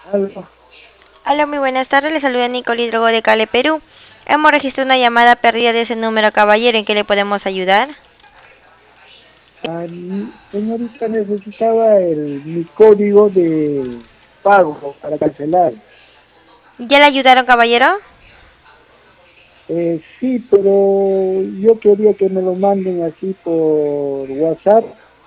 Aló. Hola, muy buenas tardes. Le saluda Nicole Hidrogo de Cali, Perú. Hemos registrado una llamada perdida de ese número, caballero. ¿En qué le podemos ayudar? Señorita, necesitaba mi código de pago para cancelar. ¿Ya le ayudaron, caballero? Sí, pero yo quería que me lo manden así por WhatsApp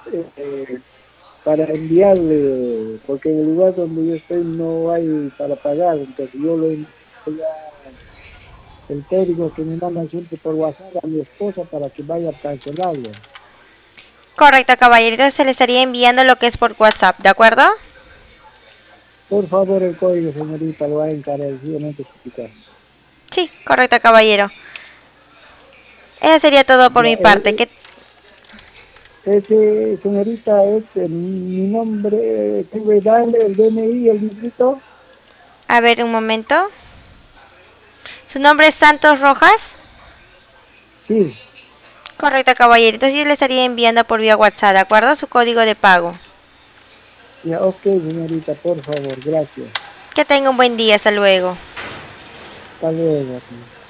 para enviarle, porque en el lugar donde yo estoy no hay para pagar, entonces yo lo envío ya el código que me mandan siempre por WhatsApp a mi esposa para que vaya a cancelarlo. Correcto, caballero. Entonces se le estaría enviando lo que es por WhatsApp, ¿de acuerdo? Por favor, el código, señorita, lo va a encarecidamente suplicar. Sí, correcto, caballero. Eso sería todo por Ya, mi parte. ese, señorita, es mi nombre, tengo que darle el DNI, el distrito. A ver, un momento. ¿Su nombre es Santos Rojas? Sí, Correcto, caballero. Entonces yo le estaría enviando por vía WhatsApp, ¿de acuerdo? Su código de pago. ya, ok, señorita, por favor, gracias. Que tenga un buen día. Hasta luego. Hasta luego.